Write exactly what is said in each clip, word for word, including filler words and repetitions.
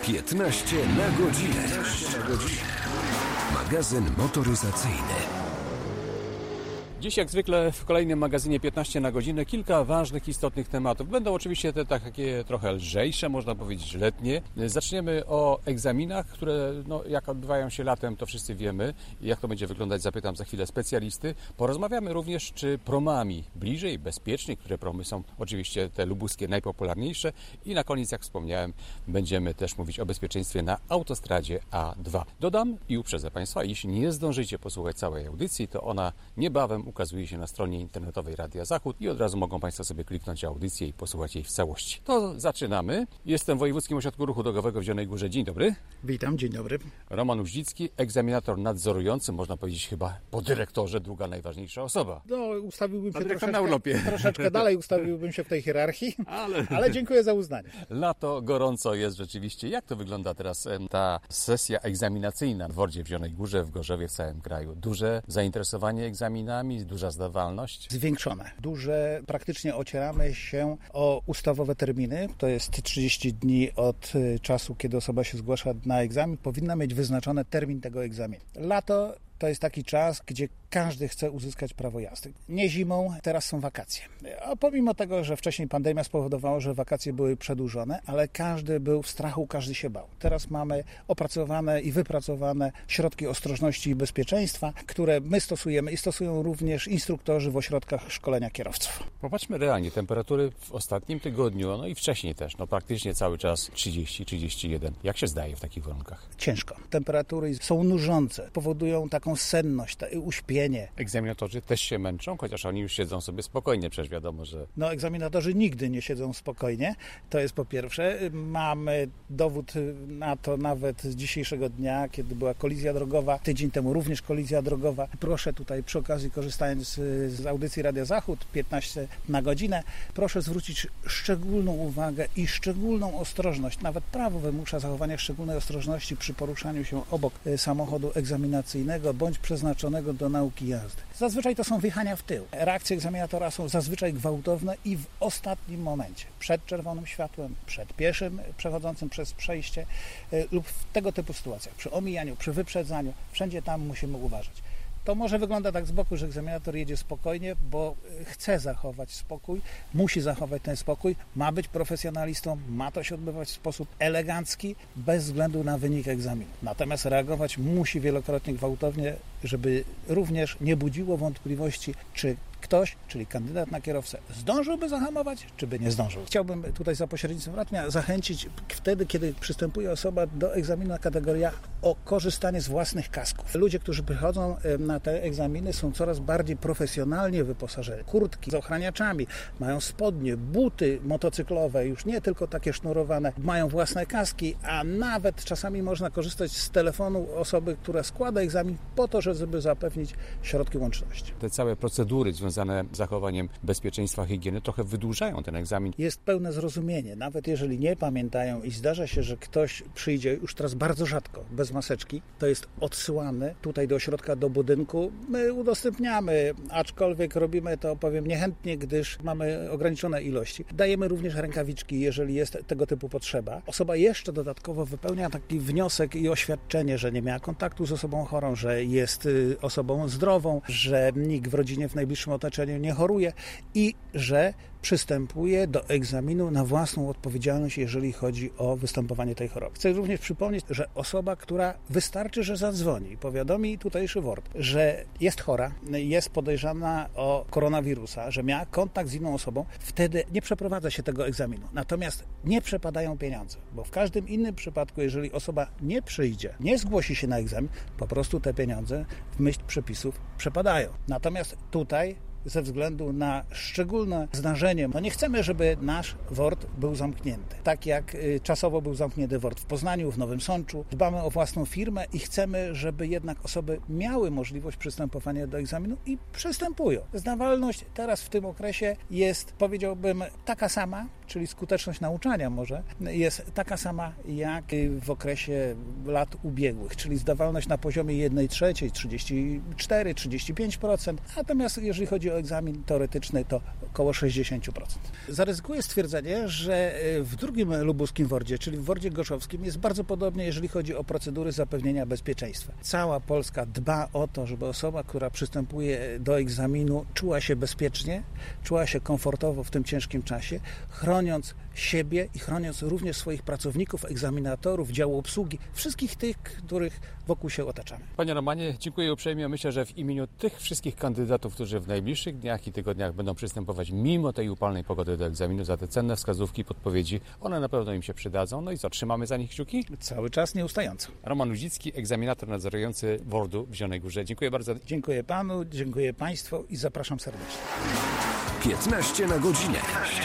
piętnaście na godzinę. Magazyn motoryzacyjny. Dziś jak zwykle w kolejnym magazynie piętnaście na godzinę kilka ważnych, istotnych tematów. Będą oczywiście te takie trochę lżejsze, można powiedzieć letnie. Zaczniemy o egzaminach, które no, jak odbywają się latem, to wszyscy wiemy. Jak to będzie wyglądać, zapytam za chwilę specjalisty. Porozmawiamy również, czy promami bliżej, bezpiecznie, które promy są oczywiście te lubuskie najpopularniejsze. I na koniec, jak wspomniałem, będziemy też mówić o bezpieczeństwie na autostradzie A dwa. Dodam i uprzedzę Państwa, jeśli nie zdążycie posłuchać całej audycji, to ona niebawem ukazuje się na stronie internetowej Radia Zachód i od razu mogą Państwo sobie kliknąć audycję i posłuchać jej w całości. To zaczynamy. Jestem w Wojewódzkim Ośrodku Ruchu Drogowego w Zielonej Górze. Dzień dobry. Witam, dzień dobry. Roman Uździcki, egzaminator nadzorujący, można powiedzieć chyba po dyrektorze, druga najważniejsza osoba. No, ustawiłbym się troszeczkę, na urlopie. troszeczkę dalej, ustawiłbym się w tej hierarchii, ale... ale dziękuję za uznanie. Lato, gorąco jest rzeczywiście. Jak to wygląda teraz ta sesja egzaminacyjna w Wordzie, w Zielonej Górze, w Gorzowie, w całym kraju? Duże zainteresowanie egzaminami, duża zdawalność? Zwiększone. Duże, praktycznie ocieramy się o ustawowe terminy. To jest trzydzieści dni od czasu, kiedy osoba się zgłasza na egzamin. Powinna mieć wyznaczony termin tego egzaminu. Lato to jest taki czas, gdzie każdy chce uzyskać prawo jazdy. Nie zimą, teraz są wakacje. A pomimo tego, że wcześniej pandemia spowodowała, że wakacje były przedłużone, ale każdy był w strachu, każdy się bał. Teraz mamy opracowane i wypracowane środki ostrożności i bezpieczeństwa, które my stosujemy i stosują również instruktorzy w ośrodkach szkolenia kierowców. Popatrzmy realnie, temperatury w ostatnim tygodniu, no i wcześniej też, no praktycznie cały czas trzydzieści trzydzieści jeden. Jak się zdaje w takich warunkach? Ciężko. Temperatury są nużące, powodują taką senność, uśpienie. Egzaminatorzy też się męczą, chociaż oni już siedzą sobie spokojnie, przecież wiadomo, że... No, egzaminatorzy nigdy nie siedzą spokojnie, to jest po pierwsze. Mamy dowód na to nawet z dzisiejszego dnia, kiedy była kolizja drogowa, tydzień temu również kolizja drogowa. Proszę tutaj przy okazji, korzystając z audycji Radia Zachód, piętnaście na godzinę, proszę zwrócić szczególną uwagę i szczególną ostrożność. Nawet prawo wymusza zachowanie szczególnej ostrożności przy poruszaniu się obok samochodu egzaminacyjnego bądź przeznaczonego do nauki jazdy. Zazwyczaj to są wjechania w tył. Reakcje egzaminatora są zazwyczaj gwałtowne i w ostatnim momencie. Przed czerwonym światłem, przed pieszym przechodzącym przez przejście lub w tego typu sytuacjach. Przy omijaniu, przy wyprzedzaniu. Wszędzie tam musimy uważać. To może wygląda tak z boku, że egzaminator jedzie spokojnie, bo chce zachować spokój, musi zachować ten spokój, ma być profesjonalistą, ma to się odbywać w sposób elegancki, bez względu na wynik egzaminu. Natomiast reagować musi wielokrotnie gwałtownie, żeby również nie budziło wątpliwości, czy ktoś, czyli kandydat na kierowcę, zdążyłby zahamować, czy by nie zdążył. Chciałbym tutaj za pośrednictwem radnia zachęcić wtedy, kiedy przystępuje osoba do egzaminu na kategorię o korzystanie z własnych kasków. Ludzie, którzy przychodzą na te egzaminy, są coraz bardziej profesjonalnie wyposażeni. Kurtki z ochraniaczami, mają spodnie, buty motocyklowe, już nie tylko takie sznurowane, mają własne kaski, a nawet czasami można korzystać z telefonu osoby, która składa egzamin po to, żeby zapewnić środki łączności. Te całe procedury związane z zachowaniem bezpieczeństwa, higieny trochę wydłużają ten egzamin. Jest pełne zrozumienie, nawet jeżeli nie pamiętają i zdarza się, że ktoś przyjdzie już teraz bardzo rzadko, bez maseczki, to jest odsyłany tutaj do ośrodka, do budynku. My udostępniamy, aczkolwiek robimy to, powiem, niechętnie, gdyż mamy ograniczone ilości. Dajemy również rękawiczki, jeżeli jest tego typu potrzeba. Osoba jeszcze dodatkowo wypełnia taki wniosek i oświadczenie, że nie miała kontaktu z osobą chorą, że jest osobą zdrową, że nikt w rodzinie w najbliższym otoczeniu nie choruje i że przystępuje do egzaminu na własną odpowiedzialność, jeżeli chodzi o występowanie tej choroby. Chcę również przypomnieć, że osoba, która wystarczy, że zadzwoni i powiadomi tutejszy W O R D, że jest chora, jest podejrzana o koronawirusa, że miała kontakt z inną osobą, wtedy nie przeprowadza się tego egzaminu. Natomiast nie przepadają pieniądze, bo w każdym innym przypadku, jeżeli osoba nie przyjdzie, nie zgłosi się na egzamin, po prostu te pieniądze w myśl przepisów przepadają. Natomiast tutaj ze względu na szczególne zdarzenie, no nie chcemy, żeby nasz W O R D był zamknięty. Tak jak y, czasowo był zamknięty W O R D w Poznaniu, w Nowym Sączu. Dbamy o własną firmę i chcemy, żeby jednak osoby miały możliwość przystępowania do egzaminu i przystępują. Zdawalność teraz w tym okresie jest, powiedziałbym, taka sama, czyli skuteczność nauczania może, jest taka sama jak w okresie lat ubiegłych, czyli zdawalność na poziomie jednej trzeciej, trzydzieści cztery do trzydziestu pięciu procent, natomiast jeżeli chodzi o egzamin teoretyczny, to około sześćdziesiąt procent. Zaryzykuję stwierdzenie, że w drugim lubuskim WORD-zie, czyli w WORD-zie gorzowskim, jest bardzo podobnie, jeżeli chodzi o procedury zapewnienia bezpieczeństwa. Cała Polska dba o to, żeby osoba, która przystępuje do egzaminu, czuła się bezpiecznie, czuła się komfortowo w tym ciężkim czasie, chroniąc siebie i chroniąc również swoich pracowników, egzaminatorów, działu obsługi, wszystkich tych, których wokół się otaczamy. Panie Romanie, dziękuję uprzejmie. Myślę, że w imieniu tych wszystkich kandydatów, którzy w najbliższych dniach i tygodniach będą przystępować mimo tej upalnej pogody do egzaminu, za te cenne wskazówki, podpowiedzi, one na pewno im się przydadzą. No i co, trzymamy za nich kciuki? Cały czas nieustająco. Roman Ludzicki, egzaminator nadzorujący WORD-u w Zielonej Górze. Dziękuję bardzo. Dziękuję panu, dziękuję państwu i zapraszam serdecznie. piętnaście na godzinę.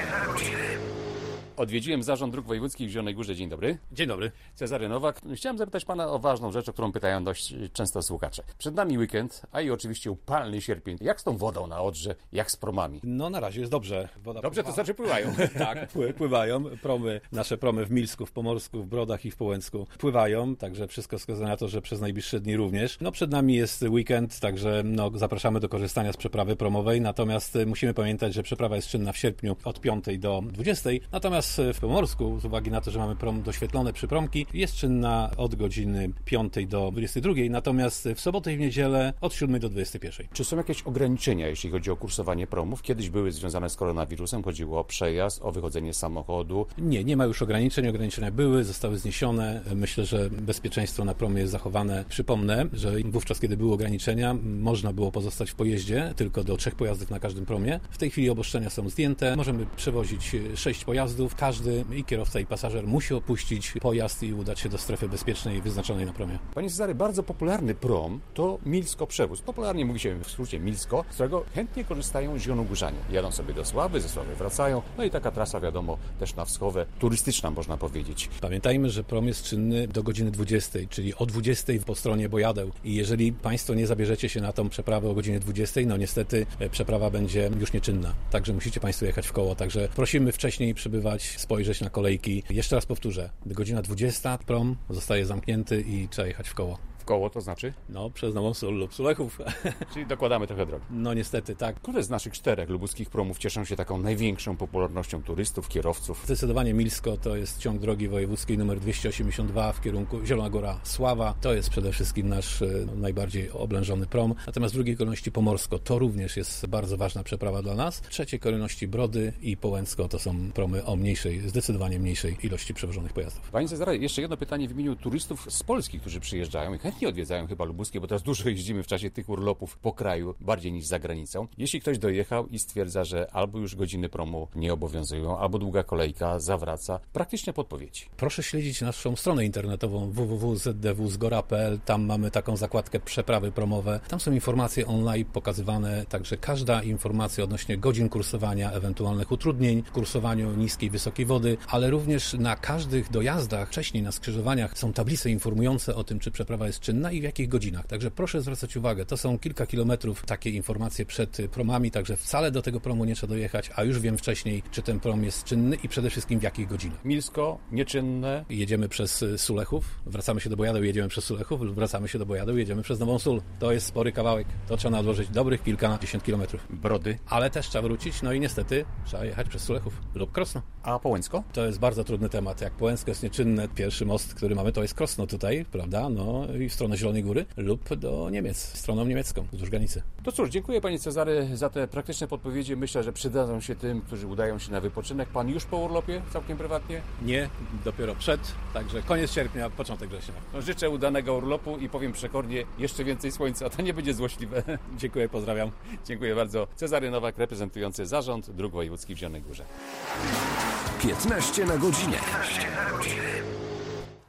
Odwiedziłem Zarząd Dróg Wojewódzkich w Zielonej Górze. Dzień dobry. Dzień dobry. Cezary Nowak. Chciałem zapytać pana o ważną rzecz, o którą pytają dość często słuchacze. Przed nami weekend, a i oczywiście upalny sierpień. Jak z tą wodą na Odrze, jak z promami? No na razie jest dobrze. Woda Dobrze, pływa. to znaczy pływają. Tak, pły- pływają. Promy, nasze promy w Milsku, w Pomorsku, w Brodach i w Połęcku pływają, także wszystko wskazuje na to, że przez najbliższe dni również. No przed nami jest weekend, także no, zapraszamy do korzystania z przeprawy promowej, natomiast musimy pamiętać, że przeprawa jest czynna w sierpniu od piątej do dwudziestej, natomiast w Pomorsku, z uwagi na to, że mamy prom doświetlone przypromki, jest czynna od godziny piątej do dwudziestej drugiej, natomiast w sobotę i w niedzielę od siódmej do dwudziestej pierwszej. Czy są jakieś ograniczenia, jeśli chodzi o kursowanie promów? Kiedyś były związane z koronawirusem, chodziło o przejazd, o wychodzenie z samochodu. Nie, nie ma już ograniczeń. Ograniczenia były, zostały zniesione. Myślę, że bezpieczeństwo na promie jest zachowane. Przypomnę, że wówczas, kiedy były ograniczenia, można było pozostać w pojeździe tylko do trzech pojazdów na każdym promie. W tej chwili obostrzenia są zdjęte. Możemy przewozić sześć pojazdów. Każdy, i kierowca, i pasażer, musi opuścić pojazd i udać się do strefy bezpiecznej wyznaczonej na promie. Panie Cezary, bardzo popularny prom to Milsko Przewóz. Popularnie mówi się w skrócie Milsko, z którego chętnie korzystają zielonogórzanie. Jadą sobie do Sławy, ze Sławy wracają. No i taka trasa, wiadomo, też na wschowę, turystyczna można powiedzieć. Pamiętajmy, że prom jest czynny do godziny dwudziestej, czyli o dwudziestej po stronie Bojadeł. I jeżeli Państwo nie zabierzecie się na tą przeprawę o godzinie dwudziestej, no niestety przeprawa będzie już nieczynna. Także musicie Państwo jechać w koło. Także prosimy wcześniej przybywać, spojrzeć na kolejki. Jeszcze raz powtórzę, godzina dwudziesta, prom zostaje zamknięty i trzeba jechać w koło. W koło to znaczy? No, przez Nową Sól lub Sulechów. Czyli dokładamy trochę drogi. No niestety tak. Które z naszych czterech lubuskich promów cieszą się taką największą popularnością turystów, kierowców? Zdecydowanie Milsko to jest ciąg drogi wojewódzkiej numer dwieście osiemdziesiąt dwa w kierunku Zielona Góra Sława. To jest przede wszystkim nasz no, najbardziej oblężony prom. Natomiast w drugiej kolejności Pomorsko to również jest bardzo ważna przeprawa dla nas. W trzeciej kolejności Brody i Połęcko to są promy o mniejszej, zdecydowanie mniejszej ilości przewożonych pojazdów. Panie Cezary, jeszcze jedno pytanie w imieniu turystów z Polski, którzy przyjeżdżają i chętnie odwiedzają chyba lubuskie, bo teraz dużo jeździmy w czasie tych urlopów po kraju, bardziej niż za granicą. Jeśli ktoś dojechał i stwierdza, że albo już godziny promu nie obowiązują, albo długa kolejka zawraca, praktyczne podpowiedzi. Proszę śledzić naszą stronę internetową w w w kropka z d w z gora kropka p l. Tam mamy taką zakładkę przeprawy promowe. Tam są informacje online pokazywane, także każda informacja odnośnie godzin kursowania, ewentualnych utrudnień w kursowaniu niskiej, wysokiej wody, ale również na każdych dojazdach, wcześniej na skrzyżowaniach są tablice informujące o tym, czy przeprawa jest czynna i w jakich godzinach. Także proszę zwracać uwagę, to są kilka kilometrów takie informacje przed promami, także wcale do tego promu nie trzeba dojechać, a już wiem wcześniej, czy ten prom jest czynny i przede wszystkim w jakich godzinach. Milsko, nieczynne. Jedziemy przez Sulechów, wracamy się do Bojadeł, jedziemy przez Sulechów lub wracamy się do Bojadeł, jedziemy przez Nową Sól. To jest spory kawałek, to trzeba nadłożyć dobrych kilkadziesiąt kilometrów. Brody. Ale też trzeba wrócić, no i niestety trzeba jechać przez Sulechów lub Krosno. A Połęcko? To jest bardzo trudny temat. Jak Połęcko jest nieczynne, pierwszy most, który mamy, to jest Krosno tutaj, prawda? No i w stronę Zielonej Góry lub do Niemiec, stroną niemiecką, wzdłuż granicy. To cóż, dziękuję Panie Cezary za te praktyczne podpowiedzi. Myślę, że przydadzą się tym, którzy udają się na wypoczynek. Pan już po urlopie, całkiem prywatnie? Nie, dopiero przed, także koniec sierpnia, początek września. No, życzę udanego urlopu i powiem przekornie, jeszcze więcej słońca, to nie będzie złośliwe. Dziękuję, pozdrawiam. Dziękuję bardzo. Cezary Nowak, reprezentujący Zarząd Dróg Wojewódzkich w Zielonej Górze. piętnaście na godzinę.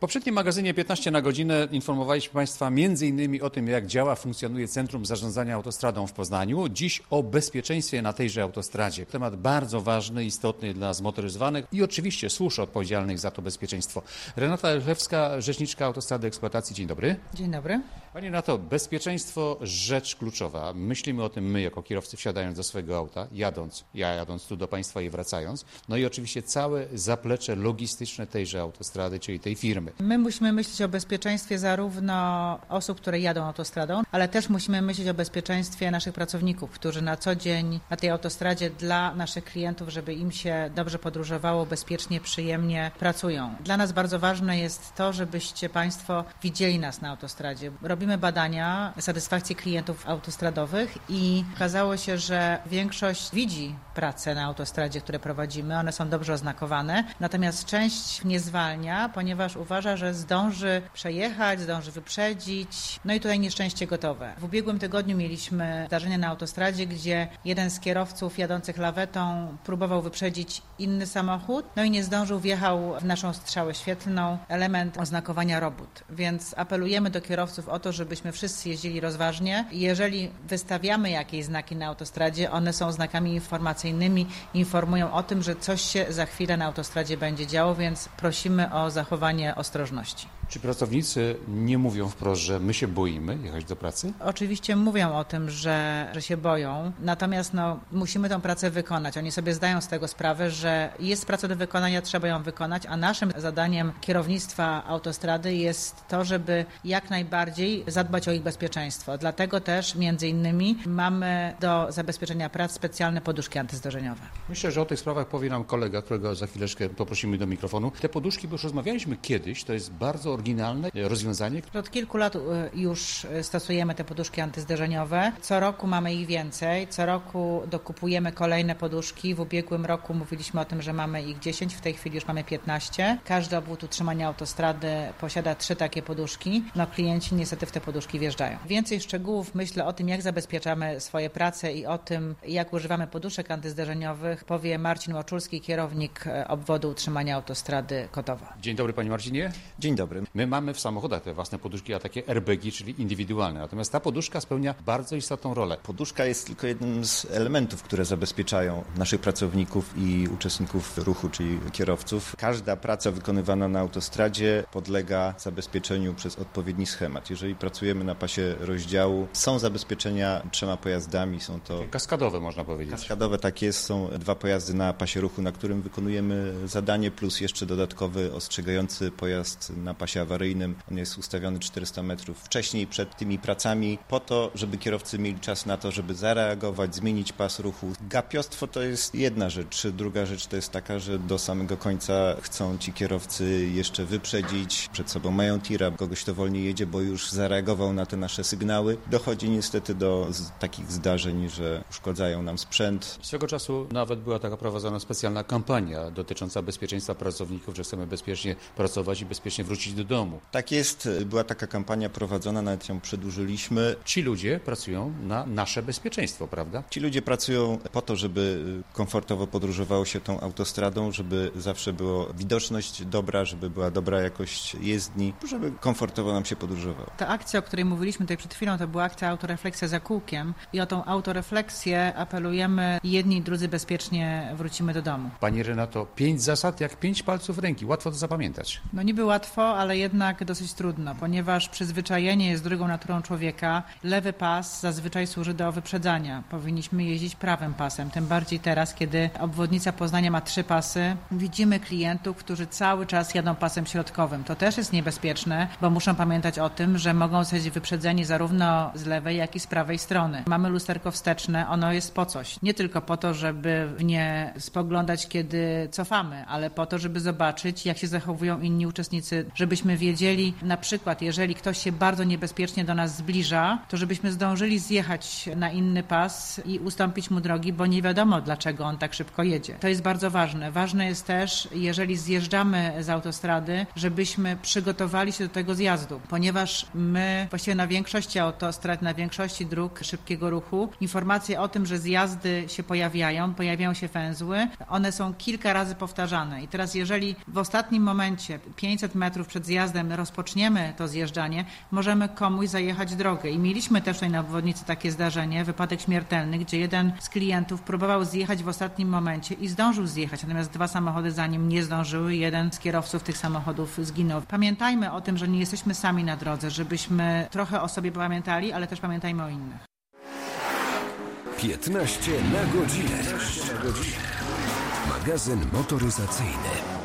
poprzednim magazynie piętnaście na godzinę informowaliśmy Państwa między innymi o tym, jak działa, funkcjonuje Centrum Zarządzania Autostradą w Poznaniu. Dziś o bezpieczeństwie na tejże autostradzie. Temat bardzo ważny, istotny dla zmotoryzowanych i oczywiście służb odpowiedzialnych za to bezpieczeństwo. Renata Elchewska, rzeczniczka Autostrady Eksploatacji. Dzień dobry. Dzień dobry. Pani Renato, bezpieczeństwo rzecz kluczowa. Myślimy o tym my jako kierowcy wsiadając do swojego auta, jadąc, ja jadąc tu do Państwa i wracając. No i oczywiście całe zaplecze logistyczne tejże autostrady, czyli tej firmy. My musimy myśleć o bezpieczeństwie zarówno osób, które jadą autostradą, ale też musimy myśleć o bezpieczeństwie naszych pracowników, którzy na co dzień na tej autostradzie dla naszych klientów, żeby im się dobrze podróżowało, bezpiecznie, przyjemnie pracują. Dla nas bardzo ważne jest to, żebyście Państwo widzieli nas na autostradzie. Robimy badania satysfakcji klientów autostradowych i okazało się, że większość widzi pracę na autostradzie, które prowadzimy. One są dobrze oznakowane, natomiast część nie zwalnia, ponieważ uważa, że zdąży przejechać, zdąży wyprzedzić. No i tutaj nieszczęście gotowe. W ubiegłym tygodniu mieliśmy zdarzenie na autostradzie, gdzie jeden z kierowców jadących lawetą próbował wyprzedzić inny samochód, no i nie zdążył, wjechał w naszą strzałę świetlną, element oznakowania robót. Więc apelujemy do kierowców o to, żebyśmy wszyscy jeździli rozważnie. Jeżeli wystawiamy jakieś znaki na autostradzie, one są znakami informacyjnymi, informują o tym, że coś się za chwilę na autostradzie będzie działo, więc prosimy o zachowanie ostrożności. Czy pracownicy nie mówią wprost, że my się boimy jechać do pracy? Oczywiście mówią o tym, że, że się boją, natomiast no, musimy tę pracę wykonać. Oni sobie zdają z tego sprawę, że jest praca do wykonania, trzeba ją wykonać, a naszym zadaniem kierownictwa autostrady jest to, żeby jak najbardziej zadbać o ich bezpieczeństwo. Dlatego też między innymi mamy do zabezpieczenia prac specjalne poduszki antyzdarzeniowe. Myślę, że o tych sprawach powie nam kolega, którego za chwileczkę poprosimy do mikrofonu. Te poduszki, bo już rozmawialiśmy kiedyś, to jest bardzo oryginalne rozwiązanie. Od kilku lat już stosujemy te poduszki antyzderzeniowe. Co roku mamy ich więcej. Co roku dokupujemy kolejne poduszki. W ubiegłym roku mówiliśmy o tym, że mamy ich dziesięć, w tej chwili już mamy piętnaście. Każdy obwód utrzymania autostrady posiada trzy takie poduszki. No klienci niestety w te poduszki wjeżdżają. Więcej szczegółów myślę o tym, jak zabezpieczamy swoje prace i o tym, jak używamy poduszek antyzderzeniowych, powie Marcin Łaczulski, kierownik obwodu utrzymania autostrady Kotowa. Dzień dobry Panie Marcinie. Dzień dobry. My mamy w samochodach te własne poduszki, a takie airbagi, czyli indywidualne. Natomiast ta poduszka spełnia bardzo istotną rolę. Poduszka jest tylko jednym z elementów, które zabezpieczają naszych pracowników i uczestników ruchu, czyli kierowców. Każda praca wykonywana na autostradzie podlega zabezpieczeniu przez odpowiedni schemat. Jeżeli pracujemy na pasie rozdziału, są zabezpieczenia trzema pojazdami. Są to kaskadowe, można powiedzieć. Kaskadowe, tak jest. Są dwa pojazdy na pasie ruchu, na którym wykonujemy zadanie, plus jeszcze dodatkowy ostrzegający pojazd na pasie awaryjnym. On jest ustawiony czterysta metrów wcześniej przed tymi pracami po to, żeby kierowcy mieli czas na to, żeby zareagować, zmienić pas ruchu. Gapiostwo to jest jedna rzecz. Druga rzecz to jest taka, że do samego końca chcą ci kierowcy jeszcze wyprzedzić. Przed sobą mają tira, kogoś to wolniej jedzie, bo już zareagował na te nasze sygnały. Dochodzi niestety do z, takich zdarzeń, że uszkodzają nam sprzęt. Swego czasu nawet była taka prowadzona specjalna kampania dotycząca bezpieczeństwa pracowników, że chcemy bezpiecznie pracować i bezpiecznie wrócić do domu. Tak jest. Była taka kampania prowadzona, nawet ją przedłużyliśmy. Ci ludzie pracują na nasze bezpieczeństwo, prawda? Ci ludzie pracują po to, żeby komfortowo podróżowało się tą autostradą, żeby zawsze była widoczność dobra, żeby była dobra jakość jezdni, żeby komfortowo nam się podróżowało. Ta akcja, o której mówiliśmy tutaj przed chwilą, to była akcja autorefleksja za kółkiem i o tą autorefleksję apelujemy. Jedni i drudzy bezpiecznie wrócimy do domu. Pani Renato, pięć zasad jak pięć palców ręki. Łatwo to zapamiętać. No niby łatwo, ale jednak dosyć trudno, ponieważ przyzwyczajenie jest drugą naturą człowieka. Lewy pas zazwyczaj służy do wyprzedzania. Powinniśmy jeździć prawym pasem, tym bardziej teraz, kiedy obwodnica Poznania ma trzy pasy. Widzimy klientów, którzy cały czas jadą pasem środkowym. To też jest niebezpieczne, bo muszą pamiętać o tym, że mogą zostać wyprzedzeni zarówno z lewej, jak i z prawej strony. Mamy lusterko wsteczne, ono jest po coś. Nie tylko po to, żeby w nie spoglądać, kiedy cofamy, ale po to, żeby zobaczyć, jak się zachowują inni uczestnicy, żebyśmy wiedzieli, na przykład, jeżeli ktoś się bardzo niebezpiecznie do nas zbliża, to żebyśmy zdążyli zjechać na inny pas i ustąpić mu drogi, bo nie wiadomo, dlaczego on tak szybko jedzie. To jest bardzo ważne. Ważne jest też, jeżeli zjeżdżamy z autostrady, żebyśmy przygotowali się do tego zjazdu, ponieważ my właściwie na większości autostrad, na większości dróg szybkiego ruchu, informacje o tym, że zjazdy się pojawiają, pojawiają się węzły, one są kilka razy powtarzane. I teraz jeżeli w ostatnim momencie, pięćset metrów przed zjazdem, zjazdem rozpoczniemy to zjeżdżanie, możemy komuś zajechać drogę. I mieliśmy też tutaj na obwodnicy takie zdarzenie, wypadek śmiertelny, gdzie jeden z klientów próbował zjechać w ostatnim momencie i zdążył zjechać, natomiast dwa samochody za nim nie zdążyły. Jeden z kierowców tych samochodów zginął. Pamiętajmy o tym, że nie jesteśmy sami na drodze, żebyśmy trochę o sobie pamiętali, ale też pamiętajmy o innych. piętnaście na godzinę. Magazyn motoryzacyjny.